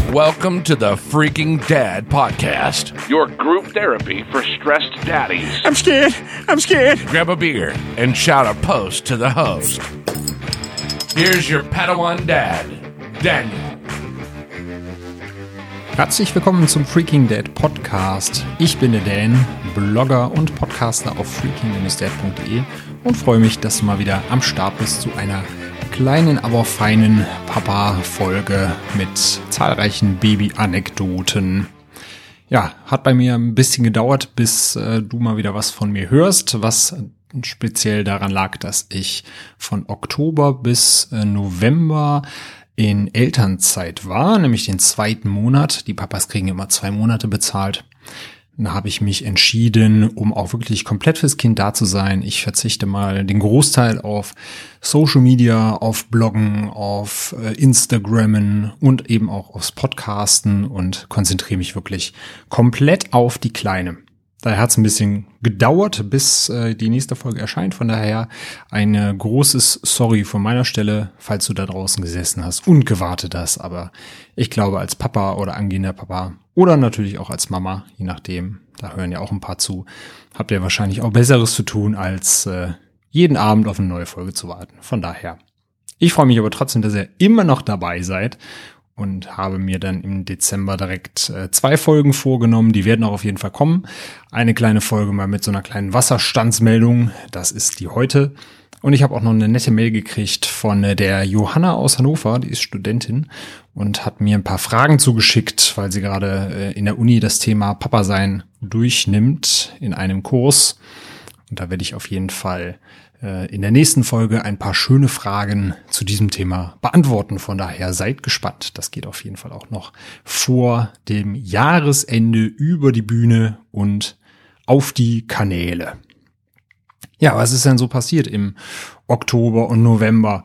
Welcome to the Freaking Dad Podcast, your group therapy for stressed daddies. I'm scared. Grab a beer and shout a post to the host. Here's your Padawan Dad, Daniel. Herzlich willkommen zum Freaking Dad Podcast. Ich bin der Dan, Blogger und Podcaster auf freaking-dad.de und freue mich, dass du mal wieder am Start bist zu einer kleinen, aber feinen Papa-Folge mit zahlreichen Baby-Anekdoten. Ja, hat bei mir ein bisschen gedauert, bis du mal wieder was von mir hörst, was speziell daran lag, dass ich von Oktober bis November in Elternzeit war, nämlich den 2. Monat. Die Papas kriegen immer 2 Monate bezahlt. Da habe ich mich entschieden, um auch wirklich komplett fürs Kind da zu sein. Ich verzichte mal den Großteil auf Social Media, auf Bloggen, auf Instagrammen und eben auch aufs Podcasten und konzentriere mich wirklich komplett auf die Kleine. Daher hat es ein bisschen gedauert, bis die nächste Folge erscheint. Von daher ein großes Sorry von meiner Stelle, falls du da draußen gesessen hast und gewartet hast. Aber ich glaube, als Papa oder angehender Papa oder natürlich auch als Mama, je nachdem, da hören ja auch ein paar zu, habt ihr wahrscheinlich auch Besseres zu tun, als jeden Abend auf eine neue Folge zu warten. Von daher, ich freue mich aber trotzdem, dass ihr immer noch dabei seid. Und habe mir dann im Dezember direkt 2 Folgen vorgenommen. Die werden auch auf jeden Fall kommen. Eine kleine Folge mal mit so einer kleinen Wasserstandsmeldung. Das ist die heute. Und ich habe auch noch eine nette Mail gekriegt von der Johanna aus Hannover. Die ist Studentin und hat mir ein paar Fragen zugeschickt, weil sie gerade in der Uni das Thema Papa sein durchnimmt in einem Kurs. Und da werde ich auf jeden Fall in der nächsten Folge ein paar schöne Fragen zu diesem Thema beantworten. Von daher seid gespannt. Das geht auf jeden Fall auch noch vor dem Jahresende über die Bühne und auf die Kanäle. Ja, was ist denn so passiert im Oktober und November?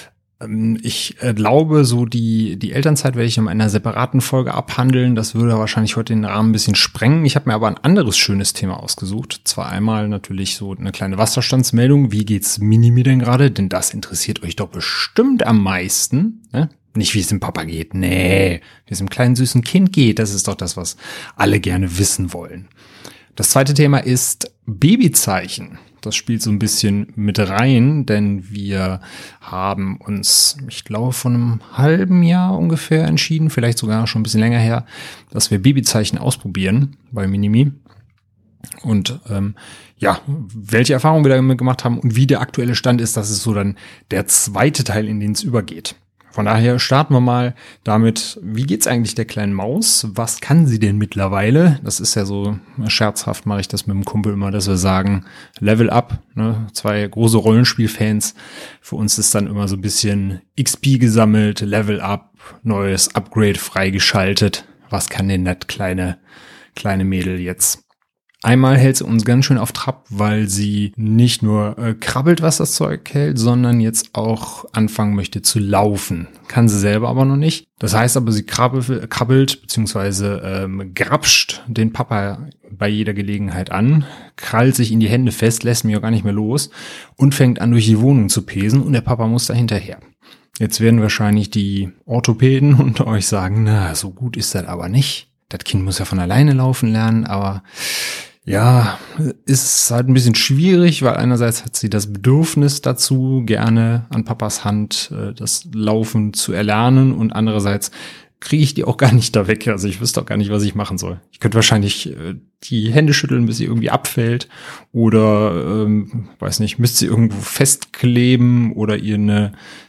Ich glaube, so die Elternzeit werde ich in einer separaten Folge abhandeln. Das würde wahrscheinlich heute den Rahmen ein bisschen sprengen. Ich habe mir aber ein anderes schönes Thema ausgesucht. Zwar einmal natürlich so eine kleine Wasserstandsmeldung. Wie geht's Minimi denn gerade? Denn das interessiert euch doch bestimmt am meisten. Ne? Nicht, wie es dem Papa geht. Nee, wie es dem kleinen süßen Kind geht. Das ist doch das, was alle gerne wissen wollen. Das zweite Thema ist Babyzeichen. Das spielt so ein bisschen mit rein, denn wir haben uns, ich glaube, vor einem halben Jahr ungefähr entschieden, vielleicht sogar schon ein bisschen länger her, dass wir Babyzeichen ausprobieren bei Minimi. Und welche Erfahrungen wir damit gemacht haben und wie der aktuelle Stand ist, das ist so dann der zweite Teil, in den es übergeht. Von daher starten wir mal damit, wie geht's eigentlich der kleinen Maus? Was kann sie denn mittlerweile? Das ist ja so, scherzhaft mache ich das mit dem Kumpel immer, dass wir sagen, Level Up, ne? 2 große Rollenspielfans. Für uns ist dann immer so ein bisschen XP gesammelt, Level Up, neues Upgrade freigeschaltet. Was kann denn das kleine Mädel jetzt? Einmal hält sie uns ganz schön auf Trab, weil sie nicht nur krabbelt, was das Zeug hält, sondern jetzt auch anfangen möchte zu laufen. Kann sie selber aber noch nicht. Das heißt aber, sie krabbelt bzw. grapscht den Papa bei jeder Gelegenheit an, krallt sich in die Hände fest, lässt mich auch gar nicht mehr los und fängt an, durch die Wohnung zu pesen und der Papa muss da hinterher. Jetzt werden wahrscheinlich die Orthopäden unter euch sagen, na, so gut ist das aber nicht. Das Kind muss ja von alleine laufen lernen, aber ja, ist halt ein bisschen schwierig, weil einerseits hat sie das Bedürfnis dazu, gerne an Papas Hand das Laufen zu erlernen und andererseits kriege ich die auch gar nicht da weg. Also ich wüsste auch gar nicht, was ich machen soll. Ich könnte wahrscheinlich die Hände schütteln, bis sie irgendwie abfällt oder, weiß nicht, müsste sie irgendwo festkleben oder ihr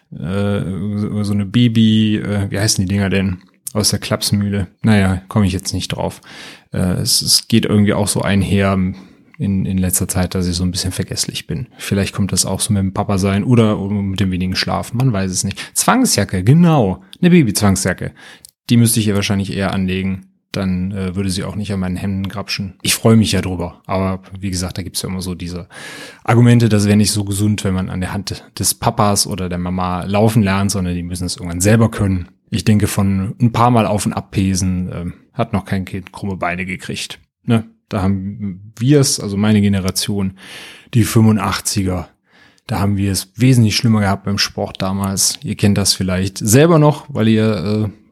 so eine Baby, wie heißen die Dinger denn? Aus der Klapsmühle. Naja, komme ich jetzt nicht drauf. Es geht irgendwie auch so einher in letzter Zeit, dass ich so ein bisschen vergesslich bin. Vielleicht kommt das auch so mit dem Papa sein oder mit dem wenigen Schlaf. Man weiß es nicht. Zwangsjacke, genau. Eine Baby-Zwangsjacke. Die müsste ich ihr wahrscheinlich eher anlegen. Dann würde sie auch nicht an meinen Händen grapschen. Ich freue mich ja drüber. Aber wie gesagt, da gibt's ja immer so diese Argumente, das wäre nicht so gesund, wenn man an der Hand des Papas oder der Mama laufen lernt, sondern die müssen es irgendwann selber können. Ich denke, von ein paar Mal auf- und abpesen hat noch kein Kind krumme Beine gekriegt. Ne? Da haben wir es, also meine Generation, die 85er, Da haben wir es wesentlich schlimmer gehabt beim Sport damals. Ihr kennt das vielleicht selber noch, weil ihr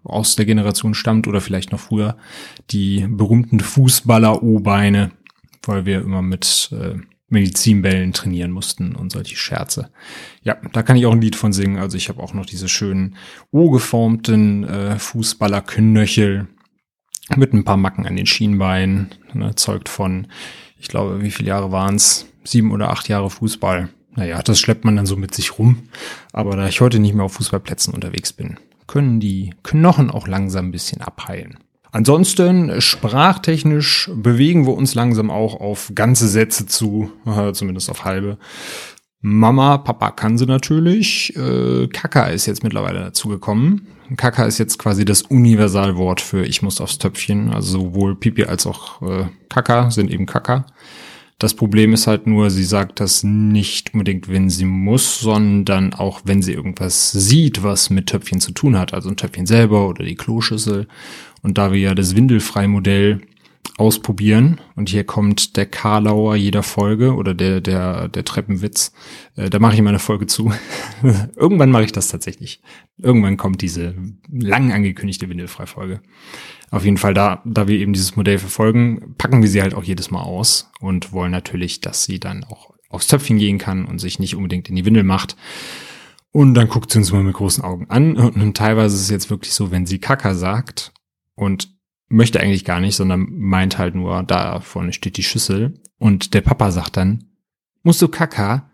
aus der Generation stammt oder vielleicht noch früher, die berühmten Fußballer-O-Beine, weil wir immer mit Medizinbällen trainieren mussten und solche Scherze. Ja, da kann ich auch ein Lied von singen. Also ich habe auch noch diese schönen O-geformten Fußballerknöchel mit ein paar Macken an den Schienbeinen, zeugt von, ich glaube, wie viele Jahre waren es? 7 oder 8 Jahre Fußball. Naja, das schleppt man dann so mit sich rum. Aber da ich heute nicht mehr auf Fußballplätzen unterwegs bin, können die Knochen auch langsam ein bisschen abheilen. Ansonsten, sprachtechnisch bewegen wir uns langsam auch auf ganze Sätze zu, zumindest auf halbe. Mama, Papa kann sie natürlich. Kaka ist jetzt mittlerweile dazugekommen. Kaka ist jetzt quasi das Universalwort für ich muss aufs Töpfchen. Also sowohl Pipi als auch Kaka sind eben Kaka. Das Problem ist halt nur, sie sagt das nicht unbedingt, wenn sie muss, sondern auch, wenn sie irgendwas sieht, was mit Töpfchen zu tun hat. Also ein Töpfchen selber oder die Kloschüssel. Und da wir ja das Windelfrei-Modell ausprobieren, und hier kommt der Karlauer jeder Folge oder der Treppenwitz, da mache ich immer eine Folge zu. Irgendwann mache ich das tatsächlich. Irgendwann kommt diese lang angekündigte Windelfrei-Folge. Auf jeden Fall, da wir eben dieses Modell verfolgen, packen wir sie halt auch jedes Mal aus und wollen natürlich, dass sie dann auch aufs Töpfchen gehen kann und sich nicht unbedingt in die Windel macht. Und dann guckt sie uns mal mit großen Augen an. Und teilweise ist es jetzt wirklich so, wenn sie Kaka sagt und möchte eigentlich gar nicht, sondern meint halt nur, da vorne steht die Schüssel. Und der Papa sagt dann, musst du Kaka?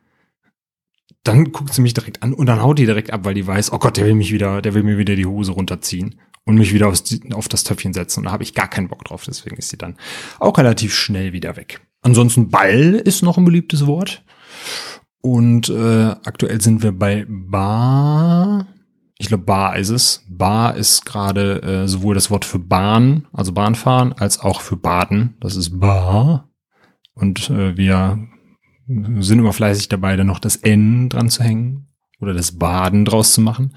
Dann guckt sie mich direkt an und dann haut die direkt ab, weil die weiß, oh Gott, der will mir wieder die Hose runterziehen und mich wieder auf das Töpfchen setzen. Und da habe ich gar keinen Bock drauf, deswegen ist sie dann auch relativ schnell wieder weg. Ansonsten Ball ist noch ein beliebtes Wort. Und aktuell sind wir bei Bar. Ich glaube, Bar ist es. Bar ist gerade sowohl das Wort für Bahn, also Bahnfahren, als auch für Baden. Das ist Bar. Und wir sind immer fleißig dabei, dann noch das N dran zu hängen oder das Baden draus zu machen.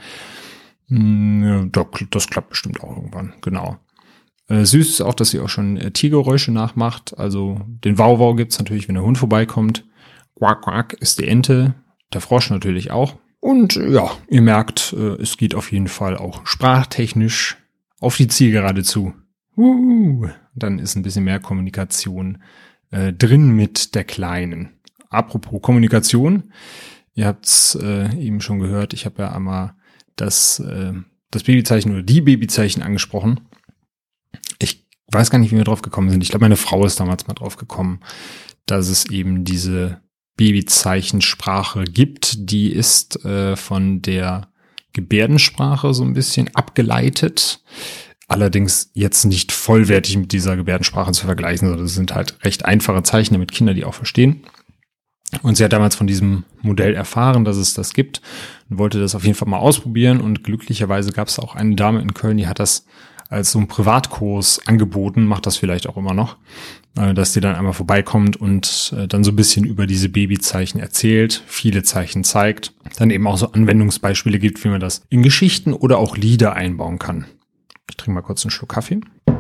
Ja, das klappt bestimmt auch irgendwann, genau. Süß ist auch, dass sie auch schon Tiergeräusche nachmacht. Also den Wauwau gibt's natürlich, wenn der Hund vorbeikommt. Quack, quack ist die Ente, der Frosch natürlich auch. Und ja, ihr merkt, es geht auf jeden Fall auch sprachtechnisch auf die Zielgerade zu. Dann ist ein bisschen mehr Kommunikation drin mit der Kleinen. Apropos Kommunikation, ihr habt's eben schon gehört, ich habe ja einmal das Babyzeichen oder die Babyzeichen angesprochen. Ich weiß gar nicht, wie wir drauf gekommen sind. Ich glaube, meine Frau ist damals mal drauf gekommen, dass es eben diese Babyzeichensprache gibt. Die ist von der Gebärdensprache so ein bisschen abgeleitet. Allerdings jetzt nicht vollwertig mit dieser Gebärdensprache zu vergleichen, sondern es sind halt recht einfache Zeichen, damit Kinder die auch verstehen. Und sie hat damals von diesem Modell erfahren, dass es das gibt und wollte das auf jeden Fall mal ausprobieren. Und glücklicherweise gab es auch eine Dame in Köln, die hat das als so einen Privatkurs angeboten, macht das vielleicht auch immer noch, dass die dann einmal vorbeikommt und dann so ein bisschen über diese Babyzeichen erzählt, viele Zeichen zeigt, dann eben auch so Anwendungsbeispiele gibt, wie man das in Geschichten oder auch Lieder einbauen kann. Ich trinke mal kurz einen Schluck Kaffee.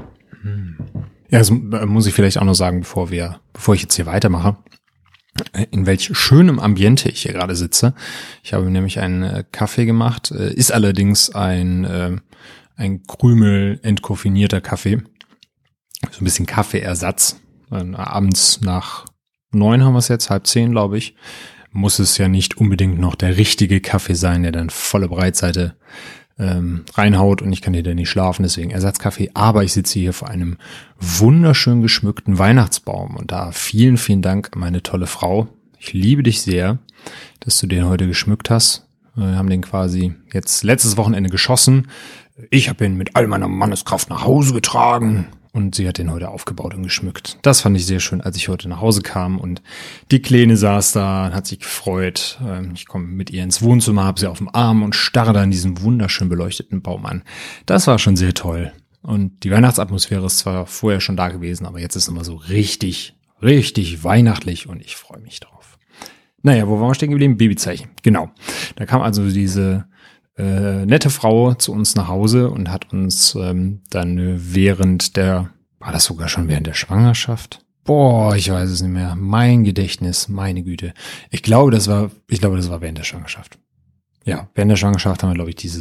Ja, das muss ich vielleicht auch noch sagen, bevor ich jetzt hier weitermache, in welch schönem Ambiente ich hier gerade sitze. Ich habe nämlich einen Kaffee gemacht, ist allerdings ein Krümel entkoffinierter Kaffee. So ein bisschen Kaffeeersatz. Abends nach 9 haben wir es jetzt, 9:30, glaube ich. Muss es ja nicht unbedingt noch der richtige Kaffee sein, der dann volle Breitseite reinhaut und ich kann hier dann nicht schlafen, deswegen Ersatzkaffee. Aber ich sitze hier vor einem wunderschön geschmückten Weihnachtsbaum und da vielen, vielen Dank an meine tolle Frau. Ich liebe dich sehr, dass du den heute geschmückt hast. Wir haben den quasi jetzt letztes Wochenende geschossen. Ich habe ihn mit all meiner Manneskraft nach Hause getragen und sie hat den heute aufgebaut und geschmückt. Das fand ich sehr schön, als ich heute nach Hause kam und die Kleine saß da und hat sich gefreut. Ich komme mit ihr ins Wohnzimmer, habe sie auf dem Arm und starre da in diesem wunderschön beleuchteten Baum an. Das war schon sehr toll. Und die Weihnachtsatmosphäre ist zwar vorher schon da gewesen, aber jetzt ist immer so richtig, richtig weihnachtlich und ich freue mich drauf. Naja, wo waren wir stehen geblieben? Babyzeichen, genau. Da kam also diese nette Frau zu uns nach Hause und hat uns dann war das sogar schon während der Schwangerschaft? Boah, ich weiß es nicht mehr. Mein Gedächtnis, meine Güte. Ich glaube, das war während der Schwangerschaft. Ja, während der Schwangerschaft haben wir, glaube ich, dieses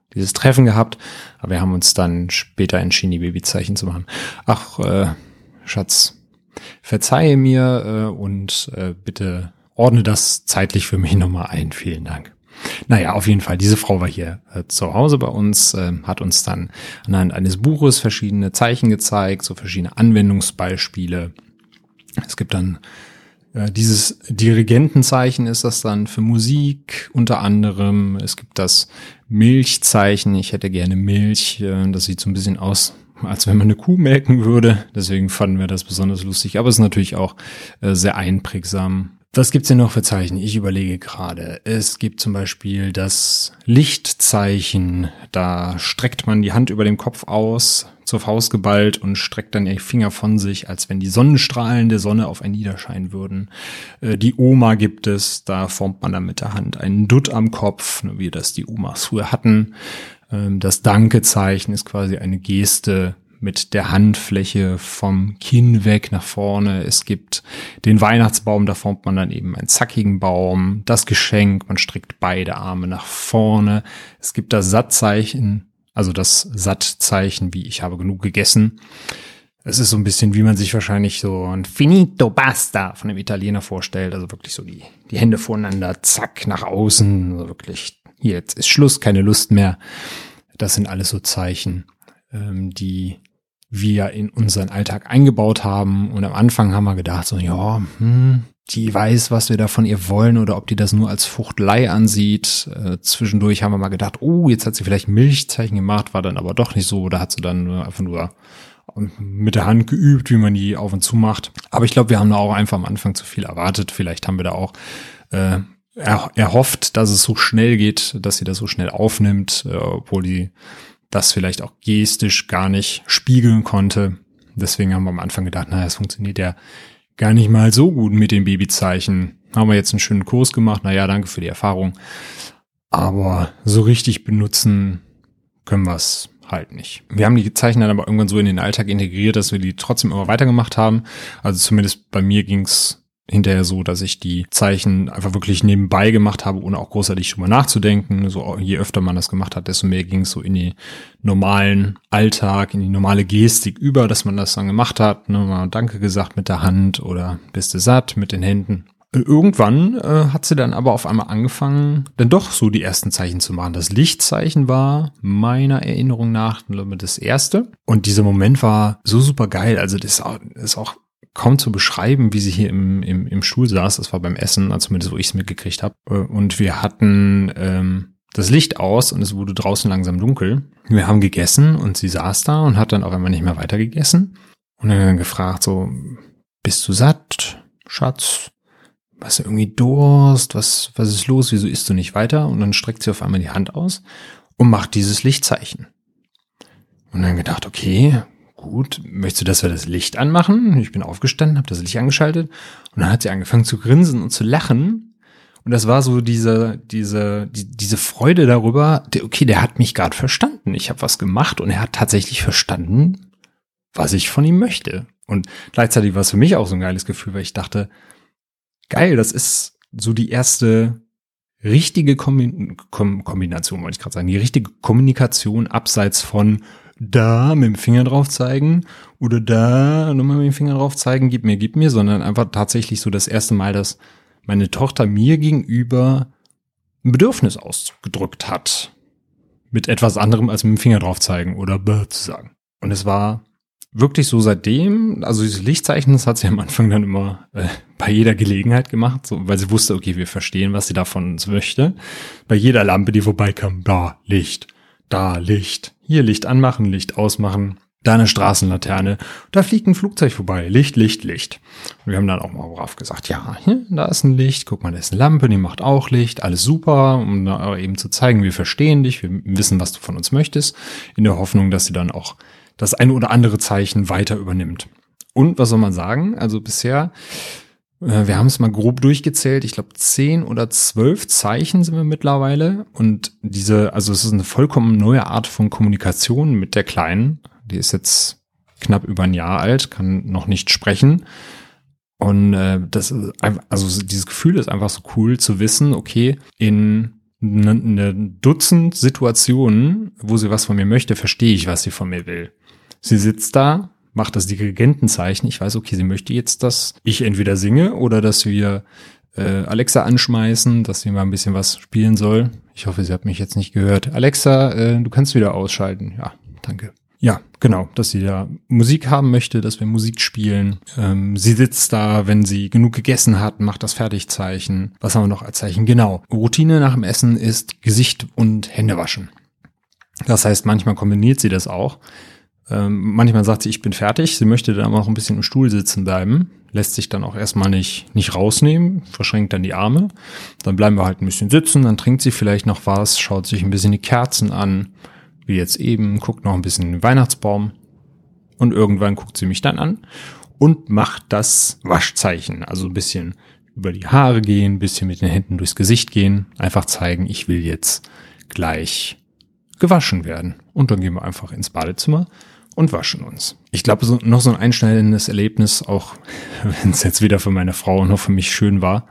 dieses Treffen gehabt. Aber wir haben uns dann später entschieden, die Babyzeichen zu machen. Ach, Schatz, verzeihe mir und bitte ordne das zeitlich für mich nochmal ein. Vielen Dank. Naja, auf jeden Fall, diese Frau war hier zu Hause bei uns, hat uns dann anhand eines Buches verschiedene Zeichen gezeigt, so verschiedene Anwendungsbeispiele. Es gibt dann dieses Dirigentenzeichen ist das dann für Musik unter anderem. Es gibt das Milchzeichen, ich hätte gerne Milch, das sieht so ein bisschen aus, als wenn man eine Kuh melken würde. Deswegen fanden wir das besonders lustig, aber es ist natürlich auch sehr einprägsam. Was gibt's denn noch für Zeichen? Ich überlege gerade. Es gibt zum Beispiel das Lichtzeichen. Da streckt man die Hand über dem Kopf aus, zur Faust geballt und streckt dann die Finger von sich, als wenn die Sonnenstrahlen der Sonne auf einen niederscheinen würden. Die Oma gibt es. Da formt man dann mit der Hand einen Dutt am Kopf, wie das die Omas früher hatten. Das Dankezeichen ist quasi eine Geste mit der Handfläche vom Kinn weg nach vorne. Es gibt den Weihnachtsbaum, da formt man dann eben einen zackigen Baum. Das Geschenk, man streckt beide Arme nach vorne. Es gibt das Sattzeichen, also das Sattzeichen, wie ich habe genug gegessen. Es ist so ein bisschen, wie man sich wahrscheinlich so ein Finito Basta von einem Italiener vorstellt. Also wirklich so die Hände voneinander, zack, nach außen. Also wirklich, hier, jetzt ist Schluss, keine Lust mehr. Das sind alles so Zeichen, die wir in unseren Alltag eingebaut haben. Und am Anfang haben wir gedacht, so, ja, die weiß, was wir da von ihr wollen oder ob die das nur als Fuchtelei ansieht. Zwischendurch haben wir mal gedacht, oh, jetzt hat sie vielleicht ein Milchzeichen gemacht, war dann aber doch nicht so. Oder hat sie dann einfach nur mit der Hand geübt, wie man die auf und zu macht. Aber ich glaube, wir haben da auch einfach am Anfang zu viel erwartet. Vielleicht haben wir da auch erhofft, dass es so schnell geht, dass sie das so schnell aufnimmt, obwohl die das vielleicht auch gestisch gar nicht spiegeln konnte. Deswegen haben wir am Anfang gedacht, naja, es funktioniert ja gar nicht mal so gut mit den Babyzeichen. Haben wir jetzt einen schönen Kurs gemacht, naja, danke für die Erfahrung. Aber so richtig benutzen können wir es halt nicht. Wir haben die Zeichen dann aber irgendwann so in den Alltag integriert, dass wir die trotzdem immer weitergemacht haben. Also zumindest bei mir ging's hinterher so, dass ich die Zeichen einfach wirklich nebenbei gemacht habe, ohne auch großartig drüber nachzudenken. So, je öfter man das gemacht hat, desto mehr ging es so in den normalen Alltag, in die normale Gestik über, dass man das dann gemacht hat. Ne, mal Danke gesagt mit der Hand oder bist du satt mit den Händen. Irgendwann hat sie dann aber auf einmal angefangen, dann doch so die ersten Zeichen zu machen. Das Lichtzeichen war meiner Erinnerung nach das erste. Und dieser Moment war so super geil. Also das ist auch kaum zu beschreiben, wie sie hier im Stuhl saß. Das war beim Essen, also zumindest wo ich es mitgekriegt habe. Und wir hatten das Licht aus und es wurde draußen langsam dunkel. Wir haben gegessen und sie saß da und hat dann auch einmal nicht mehr weiter gegessen. Und dann gefragt so, bist du satt, Schatz? Hast du irgendwie Durst? Was ist los? Wieso isst du nicht weiter? Und dann streckt sie auf einmal die Hand aus und macht dieses Lichtzeichen. Und dann gedacht, okay, gut, möchtest du, dass wir das Licht anmachen? Ich bin aufgestanden, habe das Licht angeschaltet und dann hat sie angefangen zu grinsen und zu lachen. Und das war so diese Freude darüber, der hat mich gerade verstanden. Ich habe was gemacht und er hat tatsächlich verstanden, was ich von ihm möchte. Und gleichzeitig war es für mich auch so ein geiles Gefühl, weil ich dachte, geil, das ist so die erste richtige Kombination, wollte ich gerade sagen, die richtige Kommunikation abseits von da mit dem Finger drauf zeigen oder da nochmal mit dem Finger drauf zeigen, gib mir, sondern einfach tatsächlich so das erste Mal, dass meine Tochter mir gegenüber ein Bedürfnis ausgedrückt hat. Mit etwas anderem als mit dem Finger drauf zeigen oder zu sagen. Und es war wirklich so seitdem, also dieses Lichtzeichen, das hat sie am Anfang dann immer bei jeder Gelegenheit gemacht, so, weil sie wusste, okay, wir verstehen, was sie da von uns möchte. Bei jeder Lampe, die vorbeikam, da Licht, hier Licht anmachen, Licht ausmachen, da eine Straßenlaterne, da fliegt ein Flugzeug vorbei, Licht. Und wir haben dann auch mal brav gesagt, ja, hier, da ist ein Licht, guck mal, da ist eine Lampe, die macht auch Licht, alles super, um da eben zu zeigen, wir verstehen dich, wir wissen, was du von uns möchtest, in der Hoffnung, dass sie dann auch das eine oder andere Zeichen weiter übernimmt. Und was soll man sagen? Also bisher, wir haben es mal grob durchgezählt, ich glaube 10 oder 12 Zeichen sind wir mittlerweile. Und also es ist eine vollkommen neue Art von Kommunikation mit der Kleinen. Die ist jetzt knapp über ein Jahr alt, kann noch nicht sprechen. Und das ist einfach, also dieses Gefühl ist einfach so cool zu wissen, okay, in eine Dutzend Situationen, wo sie was von mir möchte, verstehe ich, was sie von mir will. Sie sitzt da, macht das Dirigentenzeichen. Ich weiß, okay, sie möchte jetzt, dass ich entweder singe oder dass wir Alexa anschmeißen, dass sie mal ein bisschen was spielen soll. Ich hoffe, sie hat mich jetzt nicht gehört. Alexa, du kannst wieder ausschalten. Ja, danke. Ja, genau, dass sie da Musik haben möchte, dass wir Musik spielen. Sie sitzt da, wenn sie genug gegessen hat, macht das Fertigzeichen. Was haben wir noch als Zeichen? Genau. Routine nach dem Essen ist Gesicht und Hände waschen. Das heißt, manchmal kombiniert sie das auch. Manchmal sagt sie, ich bin fertig. Sie möchte dann aber noch ein bisschen im Stuhl sitzen bleiben. Lässt sich dann auch erstmal nicht rausnehmen, verschränkt dann die Arme. Dann bleiben wir halt ein bisschen sitzen, dann trinkt sie vielleicht noch was, schaut sich ein bisschen die Kerzen an, wie jetzt eben, guckt noch ein bisschen in den Weihnachtsbaum und irgendwann guckt sie mich dann an und macht das Waschzeichen. Also ein bisschen über die Haare gehen, ein bisschen mit den Händen durchs Gesicht gehen, einfach zeigen, ich will jetzt gleich gewaschen werden. Und dann gehen wir einfach ins Badezimmer und waschen uns. Ich glaube, noch so ein einschneidendes Erlebnis, auch wenn es jetzt weder für meine Frau noch für mich schön war,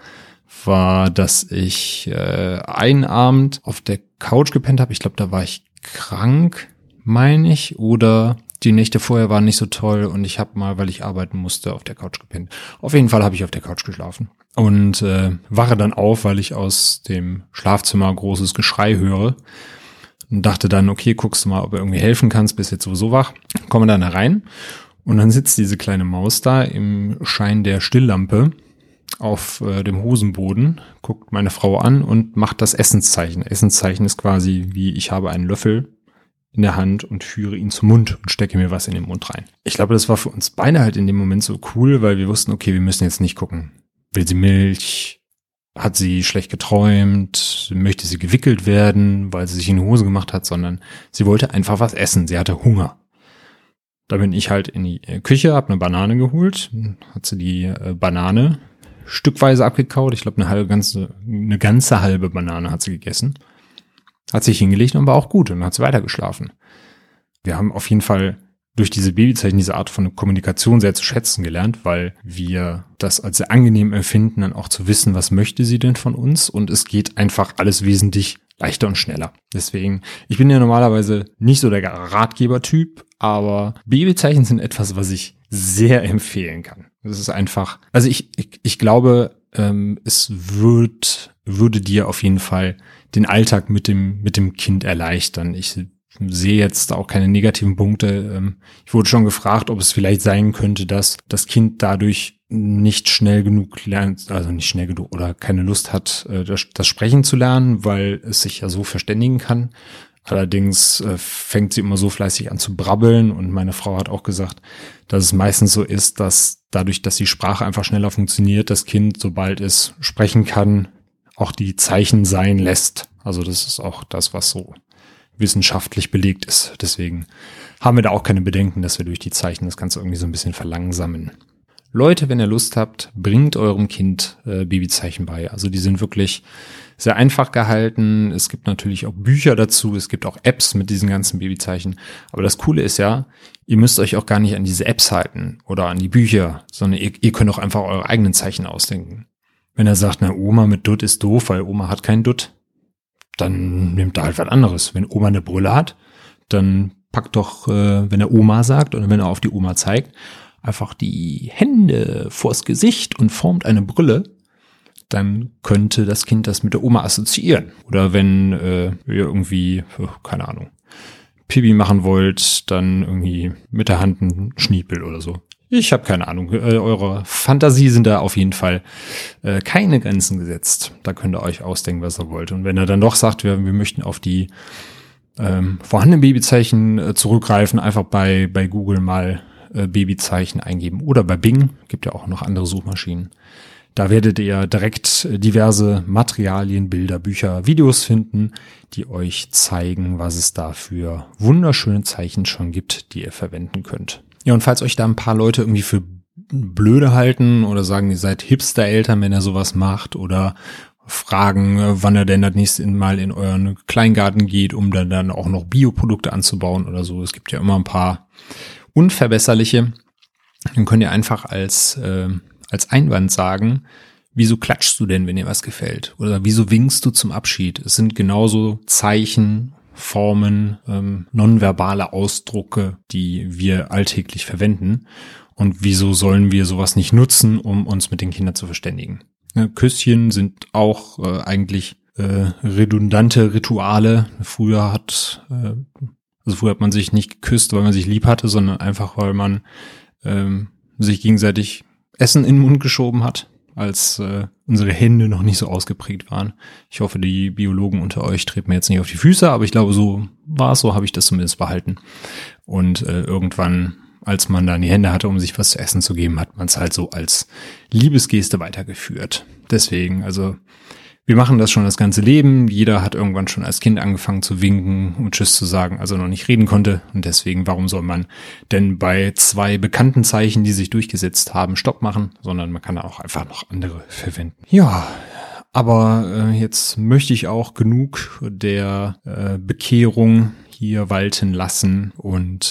dass ich einen Abend auf der Couch gepennt habe. Ich glaube, da war ich krank, meine ich, oder die Nächte vorher waren nicht so toll und ich habe mal, weil ich arbeiten musste, auf der Couch gepennt. Auf jeden Fall habe ich auf der Couch geschlafen und wache dann auf, weil ich aus dem Schlafzimmer großes Geschrei höre. Und dachte dann, okay, guckst du mal, ob du irgendwie helfen kannst, bist jetzt sowieso wach. Komme dann da rein und dann sitzt diese kleine Maus da im Schein der Stilllampe auf dem Hosenboden, guckt meine Frau an und macht das Essenszeichen. Essenszeichen ist quasi wie, ich habe einen Löffel in der Hand und führe ihn zum Mund und stecke mir was in den Mund rein. Ich glaube, das war für uns beide halt in dem Moment so cool, weil wir wussten, okay, wir müssen jetzt nicht gucken. Will sie Milch? Hat sie schlecht geträumt, möchte sie gewickelt werden, weil sie sich in die Hose gemacht hat, sondern sie wollte einfach was essen. Sie hatte Hunger. Da bin ich halt in die Küche, habe eine Banane geholt, hat sie die Banane stückweise abgekaut. Ich glaube, eine ganze halbe Banane hat sie gegessen. Hat sich hingelegt und war auch gut und hat sie weitergeschlafen. Wir haben auf jeden Fall durch diese Babyzeichen diese Art von Kommunikation sehr zu schätzen gelernt, weil wir das als sehr angenehm empfinden, dann auch zu wissen, was möchte sie denn von uns, und es geht einfach alles wesentlich leichter und schneller. Deswegen, ich bin ja normalerweise nicht so der Ratgebertyp, aber Babyzeichen sind etwas, was ich sehr empfehlen kann. Das ist einfach, also ich glaube, es würde dir auf jeden Fall den Alltag mit dem Kind erleichtern. Ich sehe jetzt auch keine negativen Punkte. Ich wurde schon gefragt, ob es vielleicht sein könnte, dass das Kind dadurch nicht schnell genug lernt, also nicht schnell genug oder keine Lust hat, das Sprechen zu lernen, weil es sich ja so verständigen kann. Allerdings fängt sie immer so fleißig an zu brabbeln, und meine Frau hat auch gesagt, dass es meistens so ist, dass dadurch, dass die Sprache einfach schneller funktioniert, das Kind, sobald es sprechen kann, auch die Zeichen sein lässt. Also das ist auch das, was so wissenschaftlich belegt ist. Deswegen haben wir da auch keine Bedenken, dass wir durch die Zeichen das Ganze irgendwie so ein bisschen verlangsamen. Leute, wenn ihr Lust habt, bringt eurem Kind Babyzeichen bei. Also die sind wirklich sehr einfach gehalten. Es gibt natürlich auch Bücher dazu. Es gibt auch Apps mit diesen ganzen Babyzeichen. Aber das Coole ist ja, ihr müsst euch auch gar nicht an diese Apps halten oder an die Bücher, sondern ihr könnt auch einfach eure eigenen Zeichen ausdenken. Wenn er sagt, na, Oma mit Dutt ist doof, weil Oma hat keinen Dutt, dann nimmt er halt was anderes. Wenn Oma eine Brille hat, dann packt doch, wenn er Oma sagt oder wenn er auf die Oma zeigt, einfach die Hände vors Gesicht und formt eine Brille. Dann könnte das Kind das mit der Oma assoziieren. Oder wenn ihr irgendwie, keine Ahnung, Pipi machen wollt, dann irgendwie mit der Hand einen Schniepel oder so. Ich habe keine Ahnung. Eure Fantasie sind da auf jeden Fall keine Grenzen gesetzt. Da könnt ihr euch ausdenken, was ihr wollt. Und wenn er dann doch sagt, wir möchten auf die vorhandenen Babyzeichen zurückgreifen, einfach bei Google mal Babyzeichen eingeben. Oder bei Bing, gibt ja auch noch andere Suchmaschinen. Da werdet ihr direkt diverse Materialien, Bilder, Bücher, Videos finden, die euch zeigen, was es da für wunderschöne Zeichen schon gibt, die ihr verwenden könnt. Ja, und falls euch da ein paar Leute irgendwie für blöde halten oder sagen, ihr seid Hipster-Eltern, wenn ihr sowas macht, oder fragen, wann ihr denn das nächste Mal in euren Kleingarten geht, um dann auch noch Bioprodukte anzubauen oder so. Es gibt ja immer ein paar unverbesserliche. Dann könnt ihr einfach als Einwand sagen, wieso klatschst du denn, wenn dir was gefällt? Oder wieso winkst du zum Abschied? Es sind genauso Zeichen, Formen, nonverbale Ausdrucke, die wir alltäglich verwenden. Und wieso sollen wir sowas nicht nutzen, um uns mit den Kindern zu verständigen? Küsschen sind auch eigentlich redundante Rituale. Früher hat man sich nicht geküsst, weil man sich lieb hatte, sondern einfach, weil man sich gegenseitig Essen in den Mund geschoben hat, als unsere Hände noch nicht so ausgeprägt waren. Ich hoffe, die Biologen unter euch treten mir jetzt nicht auf die Füße, aber ich glaube, so war es, so habe ich das zumindest behalten. Und irgendwann, als man dann die Hände hatte, um sich was zu essen zu geben, hat man es halt so als Liebesgeste weitergeführt. Deswegen, also wir machen das schon das ganze Leben. Jeder hat irgendwann schon als Kind angefangen zu winken und Tschüss zu sagen, also noch nicht reden konnte. Und deswegen, warum soll man denn bei 2 bekannten Zeichen, die sich durchgesetzt haben, Stopp machen? Sondern man kann auch einfach noch andere verwenden. Ja, aber jetzt möchte ich auch genug der Bekehrung hier walten lassen und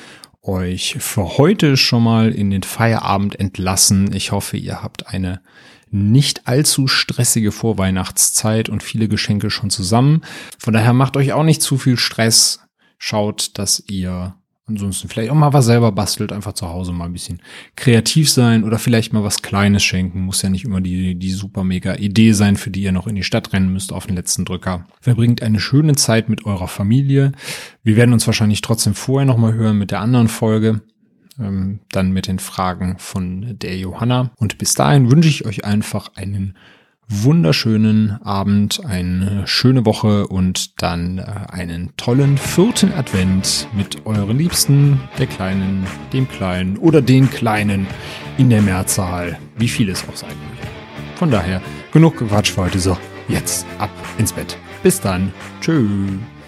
euch für heute schon mal in den Feierabend entlassen. Ich hoffe, ihr habt eine nicht allzu stressige Vorweihnachtszeit und viele Geschenke schon zusammen. Von daher macht euch auch nicht zu viel Stress. Schaut, dass ihr ansonsten vielleicht auch mal was selber bastelt, einfach zu Hause mal ein bisschen kreativ sein oder vielleicht mal was Kleines schenken. Muss ja nicht immer die super mega Idee sein, für die ihr noch in die Stadt rennen müsst auf den letzten Drücker. Verbringt eine schöne Zeit mit eurer Familie. Wir werden uns wahrscheinlich trotzdem vorher noch mal hören mit der anderen Folge. Dann mit den Fragen von der Johanna. Und bis dahin wünsche ich euch einfach einen wunderschönen Abend, eine schöne Woche und dann einen tollen 4. Advent mit euren Liebsten, der Kleinen, dem Kleinen oder den Kleinen in der Mehrzahl, wie viel es auch sein mag. Von daher, genug Quatsch für heute. So, jetzt ab ins Bett. Bis dann. Tschüss.